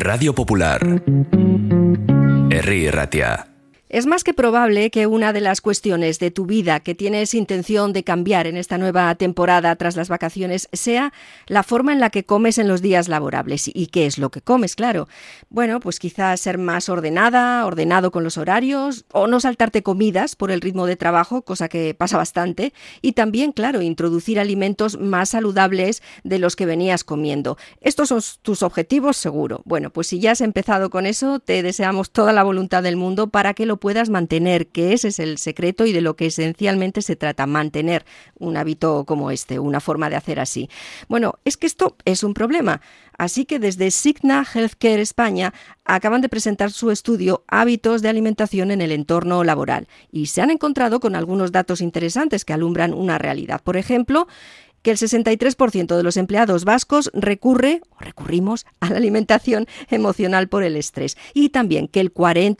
Radio Popular. Herri Irratia. Es más que probable que una de las cuestiones de tu vida que tienes intención de cambiar en esta nueva temporada tras las vacaciones sea la forma en la que comes en los días laborables. ¿Y qué es lo que comes? Claro. Bueno, pues quizás ser más ordenado con los horarios, o no saltarte comidas por el ritmo de trabajo, cosa que pasa bastante. Y también, claro, introducir alimentos más saludables de los que venías comiendo. Estos son tus objetivos, seguro. Bueno, pues si ya has empezado con eso, te deseamos toda la voluntad del mundo para que lo puedas mantener, que ese es el secreto y de lo que esencialmente se trata, mantener un hábito como este, una forma de hacer así. Bueno, es que esto es un problema, así que desde Cigna Healthcare España acaban de presentar su estudio Hábitos de alimentación en el entorno laboral y se han encontrado con algunos datos interesantes que alumbran una realidad. Por ejemplo, que el 63% de los empleados vascos recurrimos a la alimentación emocional por el estrés. Y también que el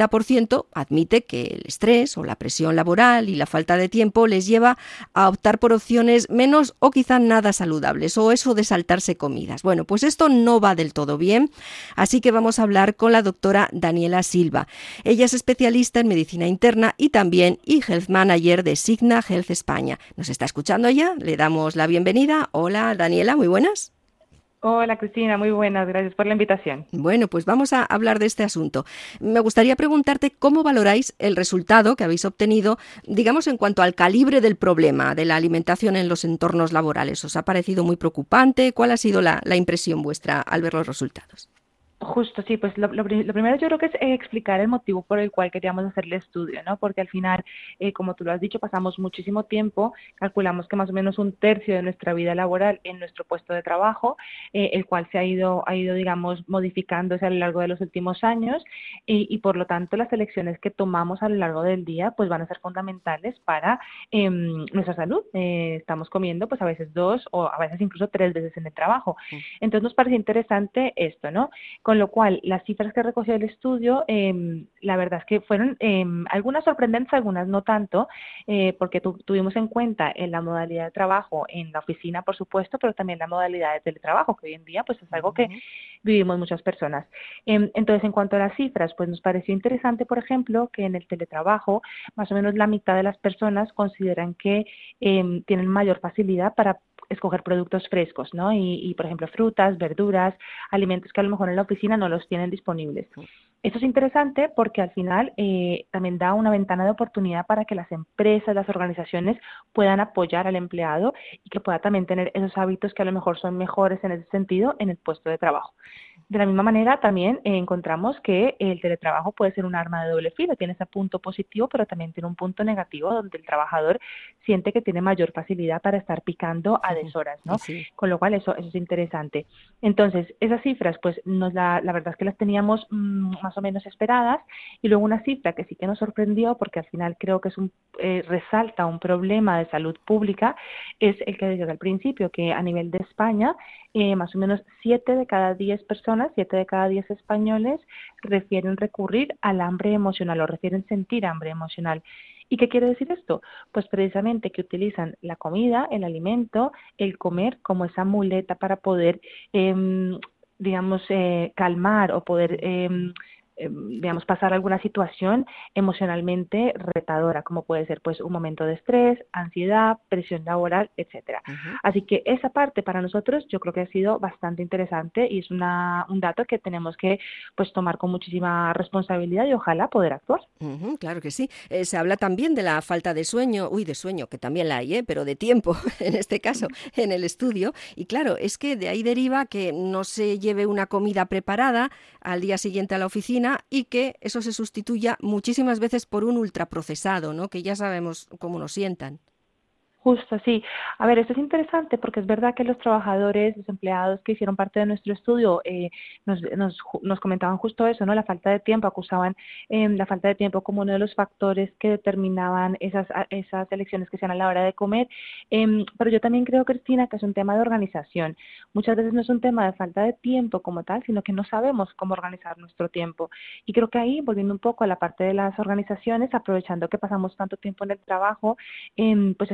40% admite que el estrés o la presión laboral y la falta de tiempo les lleva a optar por opciones menos o quizá nada saludables, o eso de saltarse comidas. Bueno, pues esto no va del todo bien, así que vamos a hablar con la doctora Daniela Silva. Ella es especialista en medicina interna y también e-health manager de Cigna Health España. ¿Nos está escuchando ya? Le damos la bienvenida. Hola, Daniela, muy buenas. Hola, Cristina, muy buenas, gracias por la invitación. Bueno, pues vamos a hablar de este asunto. Me gustaría preguntarte cómo valoráis el resultado que habéis obtenido, digamos, en cuanto al calibre del problema de la alimentación en los entornos laborales. ¿Os ha parecido muy preocupante? ¿Cuál ha sido la impresión vuestra al ver los resultados? Justo, sí, pues lo primero yo creo que es explicar el motivo por el cual queríamos hacer el estudio, ¿no? Porque al final, como tú lo has dicho, pasamos muchísimo tiempo, calculamos que más o menos un tercio de nuestra vida laboral en nuestro puesto de trabajo, el cual se ha ido, digamos, modificándose a lo largo de los últimos años y por lo tanto las elecciones que tomamos a lo largo del día pues van a ser fundamentales para nuestra salud. Estamos comiendo pues a veces 2 o a veces incluso 3 veces en el trabajo. Entonces nos parece interesante esto, ¿no? Con lo cual, las cifras que recogió el estudio, la verdad es que fueron algunas sorprendentes, algunas no tanto, porque tuvimos en cuenta en la modalidad de trabajo en la oficina, por supuesto, pero también la modalidad de teletrabajo, que hoy en día pues es algo que vivimos muchas personas. Entonces, en cuanto a las cifras, pues nos pareció interesante, por ejemplo, que en el teletrabajo, más o menos la mitad de las personas consideran que tienen mayor facilidad para escoger productos frescos, ¿no? Y, por ejemplo, frutas, verduras, alimentos que a lo mejor en la oficina no los tienen disponibles. Esto es interesante porque al final también da una ventana de oportunidad para que las empresas, las organizaciones puedan apoyar al empleado y que pueda también tener esos hábitos que a lo mejor son mejores en ese sentido en el puesto de trabajo. De la misma manera, también encontramos que el teletrabajo puede ser un arma de doble filo. Tiene ese punto positivo, pero también tiene un punto negativo donde el trabajador siente que tiene mayor facilidad para estar picando a deshoras, ¿no? Sí. Con lo cual eso es interesante. Entonces, esas cifras, pues la verdad es que las teníamos más o menos esperadas, y luego una cifra que sí que nos sorprendió, porque al final creo que resalta un problema de salud pública, es el que decía al principio, que a nivel de España, más o menos 7 de cada 10 personas, 7 de cada 10 españoles refieren recurrir al hambre emocional o refieren sentir hambre emocional. ¿Y qué quiere decir esto? Pues precisamente que utilizan la comida, el alimento, el comer como esa muleta para poder, digamos, calmar o poder, digamos, pasar alguna situación emocionalmente retadora, como puede ser pues un momento de estrés, ansiedad, presión laboral, etcétera. Así que esa parte para nosotros yo creo que ha sido bastante interesante y es un dato que tenemos que pues tomar con muchísima responsabilidad y ojalá poder actuar. Claro que sí. Se habla también de la falta de sueño, que también la hay, pero de tiempo, en este caso, en el estudio. Y claro, es que de ahí deriva que no se lleve una comida preparada al día siguiente a la oficina y que eso se sustituya muchísimas veces por un ultraprocesado, ¿no? Que ya sabemos cómo nos sientan. Justo, sí. A ver, esto es interesante porque es verdad que los trabajadores, los empleados que hicieron parte de nuestro estudio nos comentaban justo eso, ¿no? La falta de tiempo, acusaban la falta de tiempo como uno de los factores que determinaban esas elecciones que hacían a la hora de comer. Pero yo también creo, Cristina, que es un tema de organización. Muchas veces no es un tema de falta de tiempo como tal, sino que no sabemos cómo organizar nuestro tiempo. Y creo que ahí, volviendo un poco a la parte de las organizaciones, aprovechando que pasamos tanto tiempo en el trabajo, pues es otro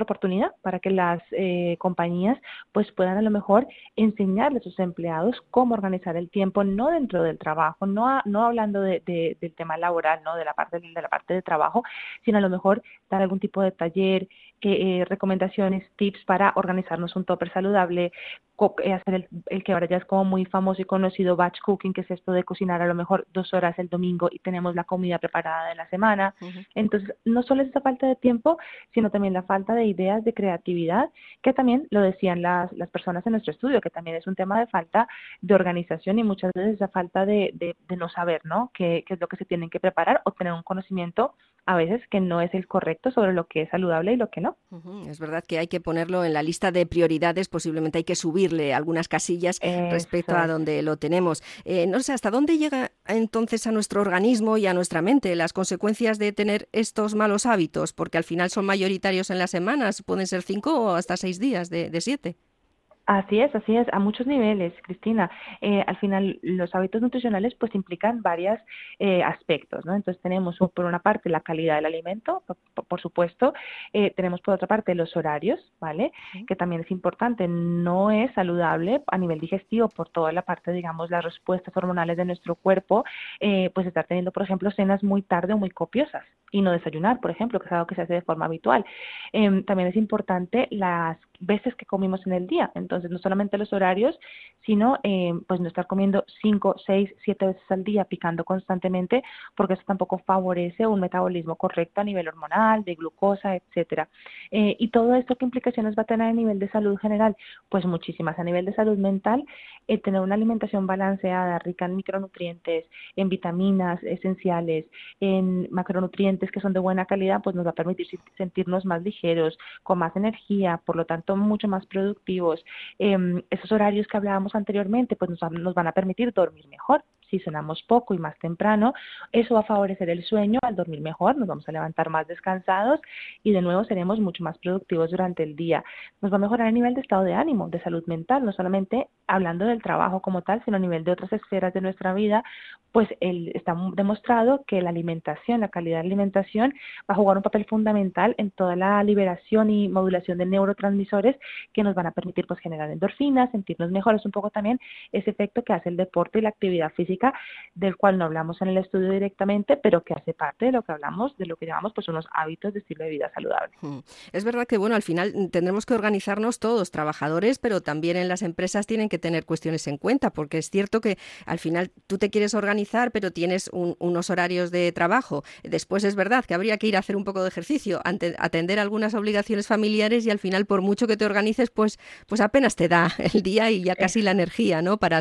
oportunidad para que las compañías pues puedan a lo mejor enseñarle a sus empleados cómo organizar el tiempo, no dentro del trabajo, no hablando del tema laboral, no de la parte de trabajo, sino a lo mejor dar algún tipo de taller, recomendaciones, tips para organizarnos un tupper saludable, hacer el que ahora ya es como muy famoso y conocido batch cooking, que es esto de cocinar a lo mejor 2 horas el domingo y tenemos la comida preparada de la semana. Ujú. Entonces, no solo es esa falta de tiempo, sino también la falta de ideas, de creatividad, que también lo decían las personas en nuestro estudio, que también es un tema de falta de organización y muchas veces esa falta de no saber, ¿no? Qué es lo que se tienen que preparar o tener un conocimiento a veces que no es el correcto sobre lo que es saludable y lo que no. Es verdad que hay que ponerlo en la lista de prioridades, posiblemente hay que subirle algunas casillas respecto Eso a es. donde lo tenemos. No sé, ¿hasta dónde llega entonces a nuestro organismo y a nuestra mente las consecuencias de tener estos malos hábitos? Porque al final son mayoritarios en las semanas, pueden ser 5 o hasta 6 días de 7. Así es, a muchos niveles, Cristina. Al final, los hábitos nutricionales pues implican varios aspectos, ¿no? Entonces tenemos por una parte la calidad del alimento, por supuesto, tenemos por otra parte los horarios, ¿vale? Que también es importante, no es saludable a nivel digestivo por toda la parte, digamos, las respuestas hormonales de nuestro cuerpo, pues estar teniendo, por ejemplo, cenas muy tarde o muy copiosas y no desayunar, por ejemplo, que es algo que se hace de forma habitual. También es importante las veces que comimos en el día. Entonces, no solamente los horarios, sino pues no estar comiendo 5, 6, 7 veces al día, picando constantemente, porque eso tampoco favorece un metabolismo correcto a nivel hormonal, de glucosa, etcétera. Y todo esto, ¿qué implicaciones va a tener a nivel de salud general? Pues muchísimas. A nivel de salud mental, tener una alimentación balanceada, rica en micronutrientes, en vitaminas esenciales, en macronutrientes que son de buena calidad, pues nos va a permitir sentirnos más ligeros, con más energía, por lo tanto mucho más productivos. Esos horarios que hablábamos anteriormente pues nos van a permitir dormir mejor. Si cenamos poco y más temprano, eso va a favorecer el sueño. Al dormir mejor nos vamos a levantar más descansados y de nuevo seremos mucho más productivos durante el día. Nos va a mejorar el nivel de estado de ánimo, de salud mental, no solamente hablando del trabajo como tal, sino a nivel de otras esferas de nuestra vida, pues está demostrado que la alimentación, la calidad de la alimentación va a jugar un papel fundamental en toda la liberación y modulación de neurotransmisores que nos van a permitir pues generar endorfinas, sentirnos mejores, un poco también ese efecto que hace el deporte y la actividad física, del cual no hablamos en el estudio directamente, pero que hace parte de lo que hablamos, de lo que llamamos pues unos hábitos de estilo de vida saludable. Es verdad que, bueno, al final tendremos que organizarnos todos, trabajadores, pero también en las empresas tienen que tener cuestiones en cuenta, porque es cierto que al final tú te quieres organizar, pero tienes unos horarios de trabajo. Después es verdad que habría que ir a hacer un poco de ejercicio, atender algunas obligaciones familiares y al final, por mucho que te organices, pues apenas te da el día y ya casi la energía, ¿no? Para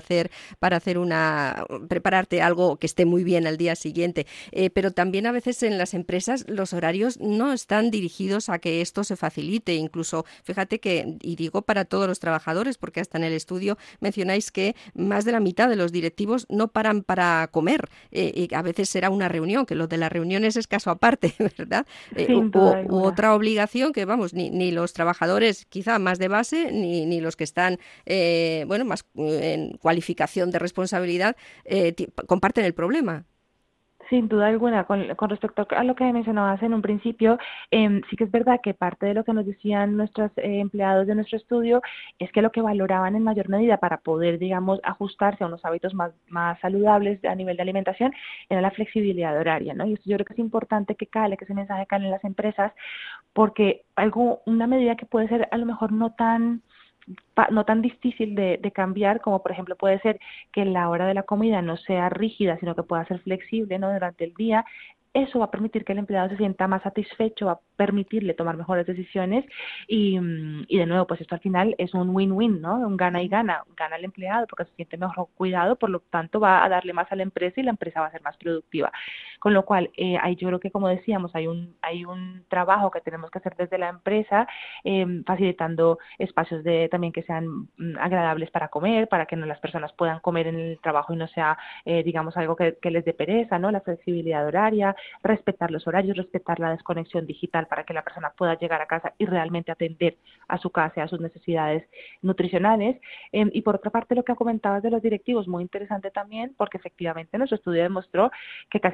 prepararte algo que esté muy bien al día siguiente. Pero también a veces en las empresas los horarios no están dirigidos a que esto se facilite. Incluso, fíjate que, y digo para todos los trabajadores, porque hasta en el estudio mencionáis que más de la mitad de los directivos no paran para comer. Y a veces será una reunión, que lo de las reuniones es caso aparte, ¿verdad? Sin duda U alguna. otra obligación que, vamos, ni los trabajadores quizá más de base, ni los que están, más en cualificación de responsabilidad, comparten el problema. Sin duda alguna, con respecto a lo que mencionabas en un principio, sí que es verdad que parte de lo que nos decían nuestros empleados de nuestro estudio es que lo que valoraban en mayor medida para poder, digamos, ajustarse a unos hábitos más saludables a nivel de alimentación era la flexibilidad horaria, ¿no? Y esto yo creo que es importante que ese mensaje cale en las empresas, porque una medida que puede ser a lo mejor no tan difícil de cambiar, como por ejemplo puede ser que la hora de la comida no sea rígida, sino que pueda ser flexible, ¿no? Durante el día. Eso va a permitir que el empleado se sienta más satisfecho, va a permitirle tomar mejores decisiones y de nuevo, pues esto al final es un win-win, ¿no? Un gana y gana. Gana el empleado porque se siente mejor cuidado, por lo tanto va a darle más a la empresa y la empresa va a ser más productiva. Con lo cual, ahí yo creo que, como decíamos, hay un trabajo que tenemos que hacer desde la empresa, facilitando espacios también que sean agradables para comer, para que las personas puedan comer en el trabajo y no sea, digamos, algo que les dé pereza, ¿no? La flexibilidad horaria, respetar los horarios, respetar la desconexión digital para que la persona pueda llegar a casa y realmente atender a su casa, a sus necesidades nutricionales. Y por otra parte, lo que comentabas de los directivos, muy interesante también, porque efectivamente nuestro estudio demostró que casi el 70%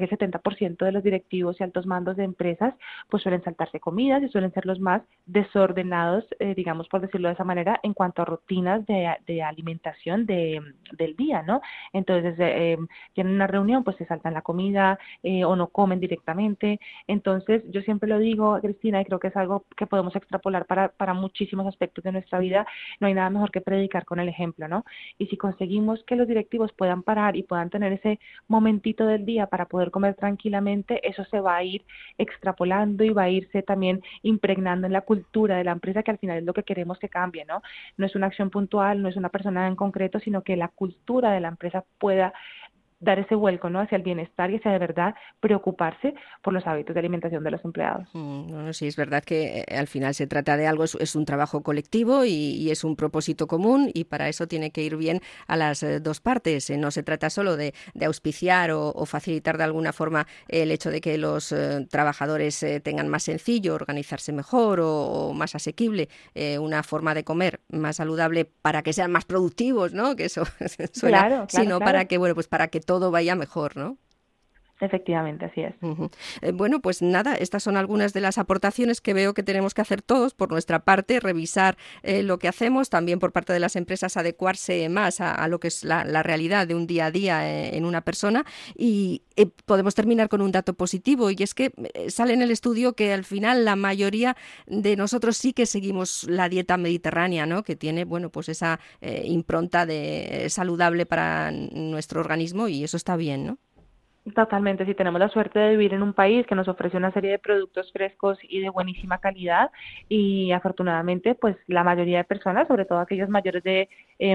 90% de los directivos y altos mandos de empresas pues suelen saltarse comidas y suelen ser los más desordenados, digamos por decirlo de esa manera, en cuanto a rutinas de alimentación del día, ¿no? Entonces tienen una reunión, pues se saltan la comida o no comen directamente. Entonces yo siempre lo digo, Cristina, y creo que es algo que podemos extrapolar para muchísimos aspectos de nuestra vida. No hay nada mejor que predicar con el ejemplo, ¿no? Y si conseguimos que los directivos puedan parar y puedan tener ese momentito del día para poder comer tranquilamente, eso se va a ir extrapolando y va a irse también impregnando en la cultura de la empresa, que al final es lo que queremos que cambie, ¿no? No es una acción puntual, no es una persona en concreto, sino que la cultura de la empresa pueda dar ese vuelco, ¿no?, hacia el bienestar y hacia de verdad preocuparse por los hábitos de alimentación de los empleados. Bueno, sí, es verdad que al final se trata de algo, es un trabajo colectivo y es un propósito común, y para eso tiene que ir bien a las dos partes. No se trata solo de auspiciar o facilitar de alguna forma el hecho de que los trabajadores tengan más sencillo organizarse mejor o más asequible una forma de comer más saludable para que sean más productivos, ¿no?, que eso suena, claro, sino claro. para que, bueno, pues para que todo vaya mejor, ¿no? Efectivamente, así es. Uh-huh. Bueno, pues nada, estas son algunas de las aportaciones que veo que tenemos que hacer todos por nuestra parte, revisar lo que hacemos, también por parte de las empresas adecuarse más a lo que es la realidad de un día a día en una persona, y podemos terminar con un dato positivo, y es que sale en el estudio que al final la mayoría de nosotros sí que seguimos la dieta mediterránea, ¿no?, que tiene, bueno, pues esa impronta de saludable para nuestro organismo, y eso está bien, ¿no? Totalmente, si tenemos la suerte de vivir en un país que nos ofrece una serie de productos frescos y de buenísima calidad, y afortunadamente pues la mayoría de personas, sobre todo aquellos mayores de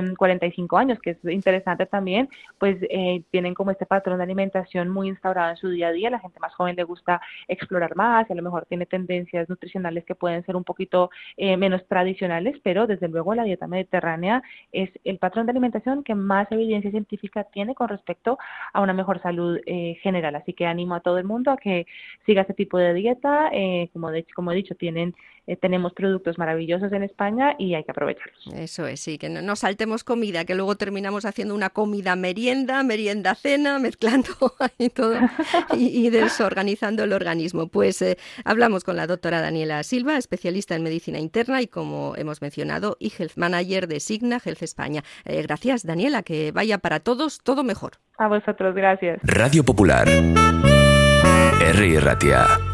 45 años, que es interesante también, pues tienen como este patrón de alimentación muy instaurado en su día a día. La gente más joven le gusta explorar más y a lo mejor tiene tendencias nutricionales que pueden ser un poquito menos tradicionales, pero desde luego la dieta mediterránea es el patrón de alimentación que más evidencia científica tiene con respecto a una mejor salud general. Así que animo a todo el mundo a que siga este tipo de dieta. Como he dicho, tenemos productos maravillosos en España y hay que aprovecharlos. Eso es, sí, que no saltemos comida, que luego terminamos haciendo una comida merienda cena, mezclando ahí todo y desorganizando el organismo. Pues hablamos con la doctora Daniela Silva, especialista en medicina interna y, como hemos mencionado, e-Health Manager de Signa Health España. Gracias, Daniela, que vaya para todos todo mejor. A vosotros, gracias. Radio Popular, Herri Ratia.